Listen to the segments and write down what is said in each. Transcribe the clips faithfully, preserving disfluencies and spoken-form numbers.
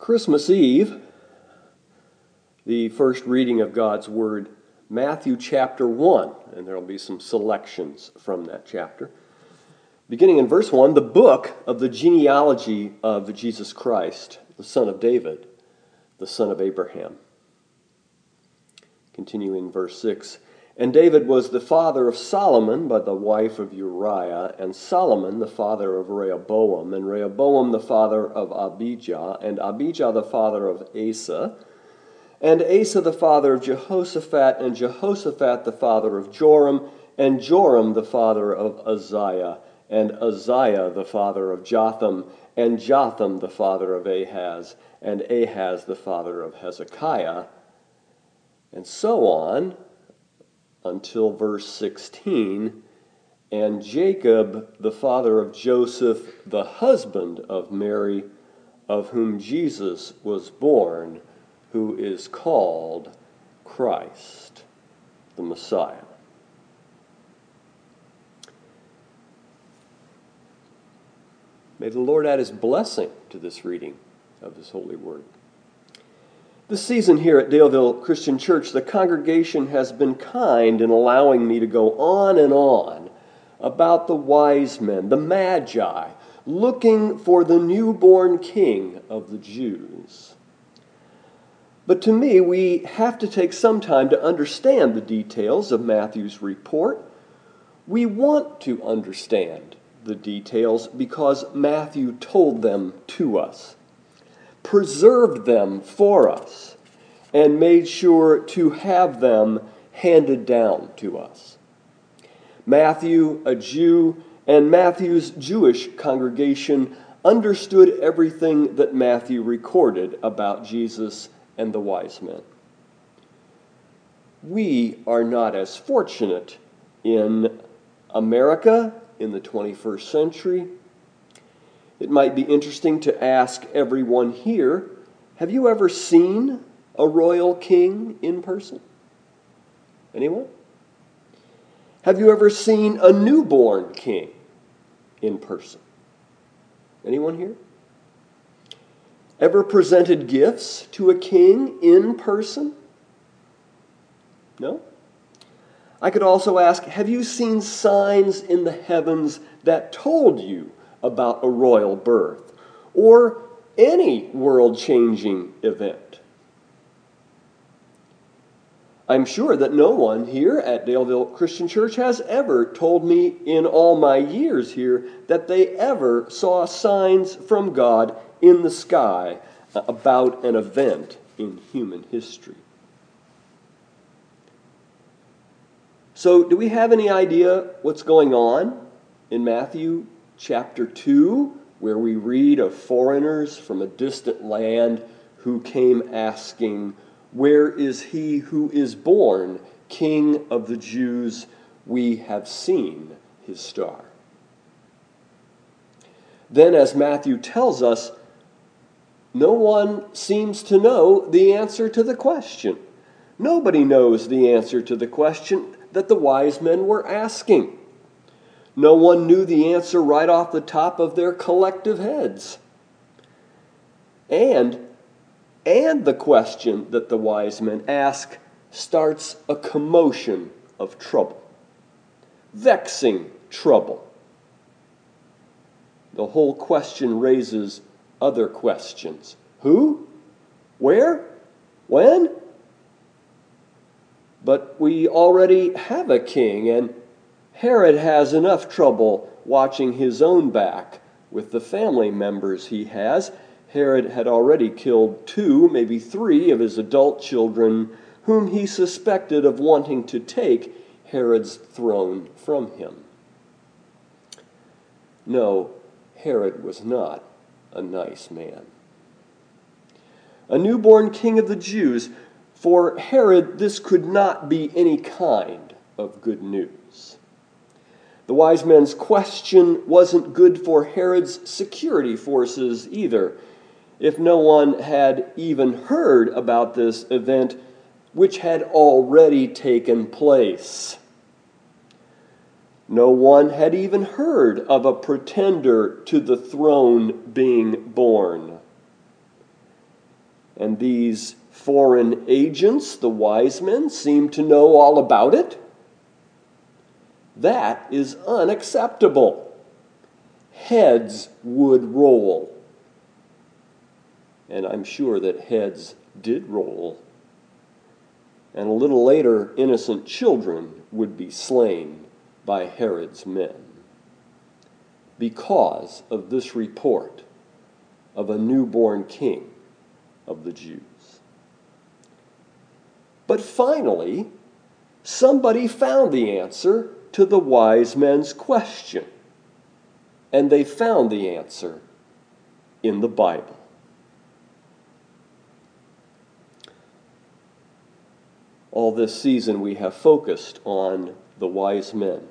Christmas Eve, the first reading of God's Word, Matthew chapter one, and there will be some selections from that chapter. Beginning in verse one, the book of the genealogy of Jesus Christ, the son of David, the son of Abraham. Continuing verse six, and David was the father of Solomon by the wife of Uriah, and Solomon the father of Rehoboam, and Rehoboam the father of Abijah, and Abijah the father of Asa, and Asa the father of Jehoshaphat, and Jehoshaphat the father of Joram, and Joram the father of Uzziah, and Uzziah the father of Jotham, and Jotham the father of Ahaz, and Ahaz the father of Hezekiah, and so on until verse sixteen, and Jacob the father of Joseph, the husband of Mary, of whom Jesus was born, who is called Christ, the Messiah. May the Lord add his blessing to this reading of his holy word. This season here at Daleville Christian Church, the congregation has been kind in allowing me to go on and on about the wise men, the Magi, looking for the newborn king of the Jews. But to me, we have to take some time to understand the details of Matthew's report. We want to understand the details because Matthew told them to us, preserved them for us, and made sure to have them handed down to us. Matthew, a Jew, and Matthew's Jewish congregation understood everything that Matthew recorded about Jesus and the wise men. We are not as fortunate in America in the twenty-first century. It might be interesting to ask everyone here, have you ever seen a royal king in person? Anyone? Have you ever seen a newborn king in person? Anyone here? Ever presented gifts to a king in person? No? I could also ask, have you seen signs in the heavens that told you about a royal birth or any world-changing event? I'm sure that no one here at Daleville Christian Church has ever told me in all my years here that they ever saw signs from God in the sky about an event in human history. So, do we have any idea what's going on in Matthew chapter two, where we read of foreigners from a distant land who came asking, "Where is he who is born, King of the Jews? We have seen his star." Then, as Matthew tells us, no one seems to know the answer to the question. Nobody knows the answer to the question that the wise men were asking. No one knew the answer right off the top of their collective heads. And, and the question that the wise men ask starts a commotion of trouble. Vexing trouble. The whole question raises other questions. Who? Where? When? But we already have a king, and Herod has enough trouble watching his own back with the family members he has. Herod had already killed two, maybe three of his adult children, whom he suspected of wanting to take Herod's throne from him. No, Herod was not a nice man. A newborn king of the Jews. For Herod, this could not be any kind of good news. The wise men's question wasn't good for Herod's security forces either, if no one had even heard about this event, which had already taken place. No one had even heard of a pretender to the throne being born. And these foreign agents, the wise men, seem to know all about it. That is unacceptable. Heads would roll. And I'm sure that heads did roll. And a little later, innocent children would be slain by Herod's men because of this report of a newborn king of the Jews. But finally, somebody found the answer to the wise men's question. And they found the answer in the Bible. All this season we have focused on the wise men.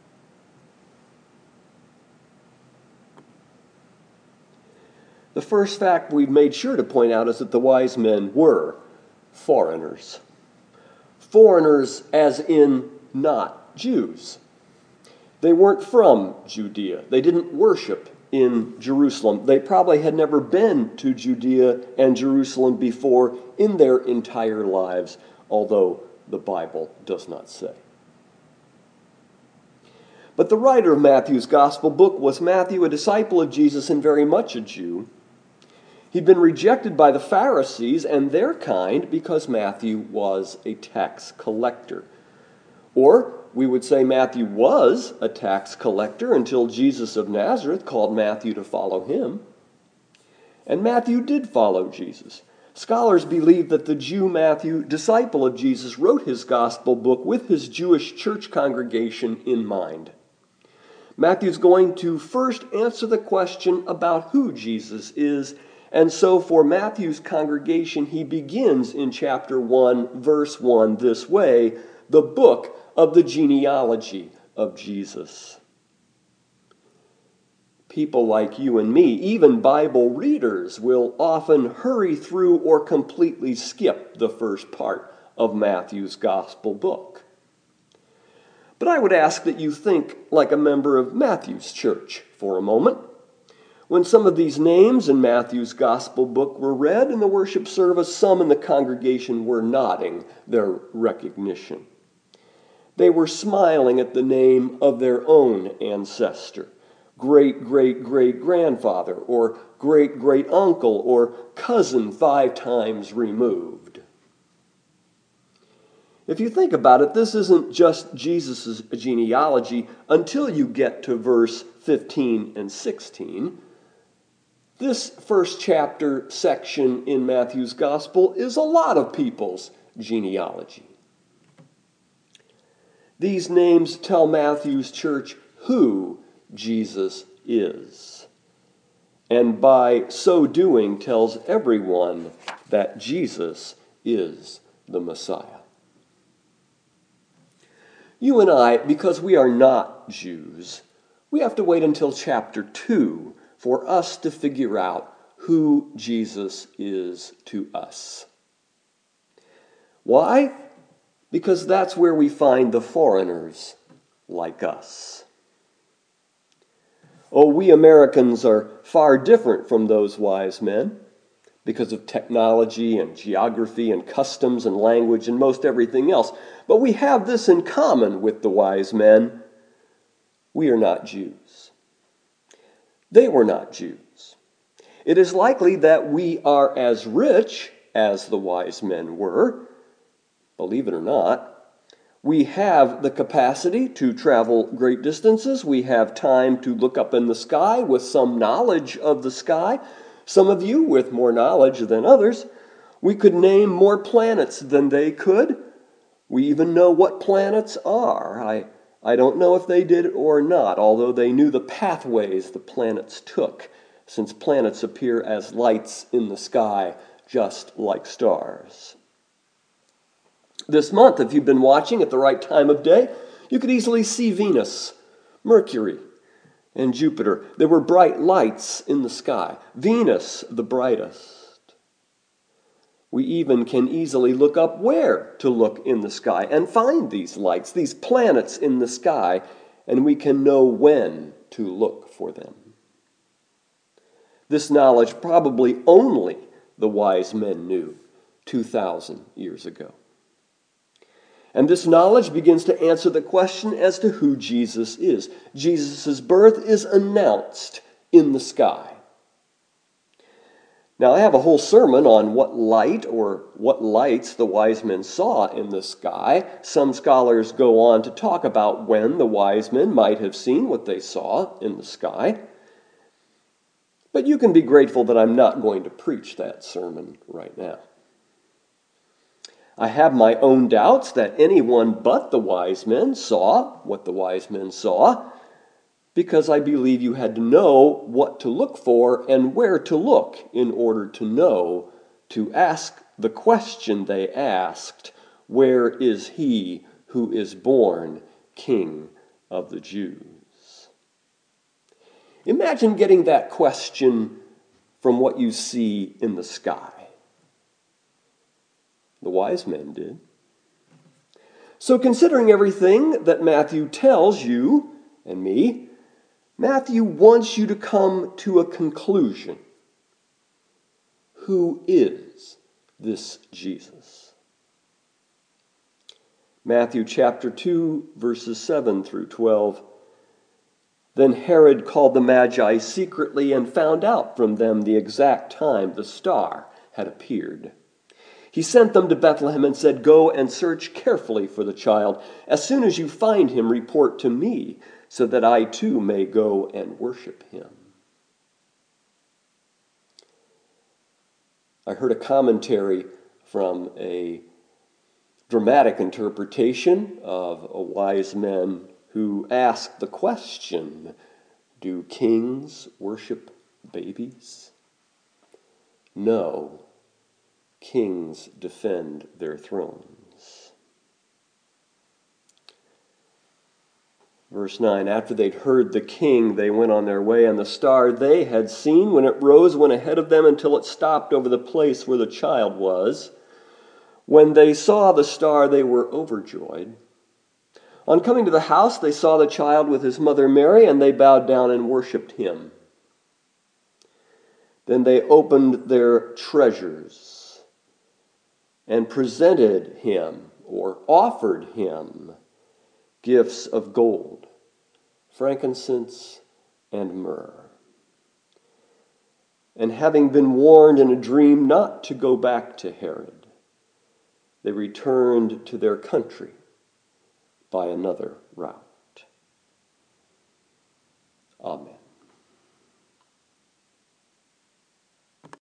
The first fact we've made sure to point out is that the wise men were foreigners. Foreigners as in not Jews. They weren't from Judea. They didn't worship in Jerusalem. They probably had never been to Judea and Jerusalem before in their entire lives, although the Bible does not say. But the writer of Matthew's gospel book was Matthew, a disciple of Jesus and very much a Jew. He'd been rejected by the Pharisees and their kind because Matthew was a tax collector. Or we would say Matthew was a tax collector until Jesus of Nazareth called Matthew to follow him. And Matthew did follow Jesus. Scholars believe that the Jew Matthew, disciple of Jesus, wrote his gospel book with his Jewish church congregation in mind. Matthew's going to first answer the question about who Jesus is. And so for Matthew's congregation, he begins in chapter one, verse one, this way, the book of the genealogy of Jesus. People like you and me, even Bible readers, will often hurry through or completely skip the first part of Matthew's gospel book. But I would ask that you think like a member of Matthew's church for a moment. When some of these names in Matthew's gospel book were read in the worship service, some in the congregation were nodding their recognition. They were smiling at the name of their own ancestor, great-great-great-grandfather, or great-great-uncle, or cousin five times removed. If you think about it, this isn't just Jesus' genealogy until you get to verse fifteen and sixteen. This first chapter section in Matthew's gospel is a lot of people's genealogy. These names tell Matthew's church who Jesus is, and by so doing tells everyone that Jesus is the Messiah. You and I, because we are not Jews, we have to wait until chapter two for us to figure out who Jesus is to us. Why? Because that's where we find the foreigners like us. Oh, we Americans are far different from those wise men because of technology and geography and customs and language and most everything else. But we have this in common with the wise men. We are not Jews. They were not Jews. It is likely that we are as rich as the wise men were. Believe it or not, we have the capacity to travel great distances. We have time to look up in the sky with some knowledge of the sky. Some of you with more knowledge than others. We could name more planets than they could. We even know what planets are. I, I don't know if they did or not, although they knew the pathways the planets took, since planets appear as lights in the sky, just like stars. This month, if you've been watching at the right time of day, you could easily see Venus, Mercury, and Jupiter. There were bright lights in the sky. Venus, the brightest. We even can easily look up where to look in the sky and find these lights, these planets in the sky, and we can know when to look for them. This knowledge probably only the wise men knew two thousand years ago. And this knowledge begins to answer the question as to who Jesus is. Jesus' birth is announced in the sky. Now, I have a whole sermon on what light or what lights the wise men saw in the sky. Some scholars go on to talk about when the wise men might have seen what they saw in the sky. But you can be grateful that I'm not going to preach that sermon right now. I have my own doubts that anyone but the wise men saw what the wise men saw, because I believe you had to know what to look for and where to look in order to know, to ask the question they asked, where is he who is born King of the Jews? Imagine getting that question from what you see in the sky. The wise men did. So considering everything that Matthew tells you and me, Matthew wants you to come to a conclusion. Who is this Jesus? Matthew chapter two, verses seven through twelve. Then Herod called the Magi secretly and found out from them the exact time the star had appeared. He sent them to Bethlehem and said, "Go and search carefully for the child. As soon as you find him, report to me, so that I too may go and worship him." I heard a commentary from a dramatic interpretation of a wise man who asked the question, do kings worship babies? No, kings defend their thrones. Verse nine, after they'd heard the king, they went on their way, and the star they had seen when it rose went ahead of them until it stopped over the place where the child was. When they saw the star, they were overjoyed. On coming to the house, they saw the child with his mother Mary, and they bowed down and worshipped him. Then they opened their treasures and presented him, or offered him, gifts of gold, frankincense, and myrrh. And having been warned in a dream not to go back to Herod, they returned to their country by another route. Amen.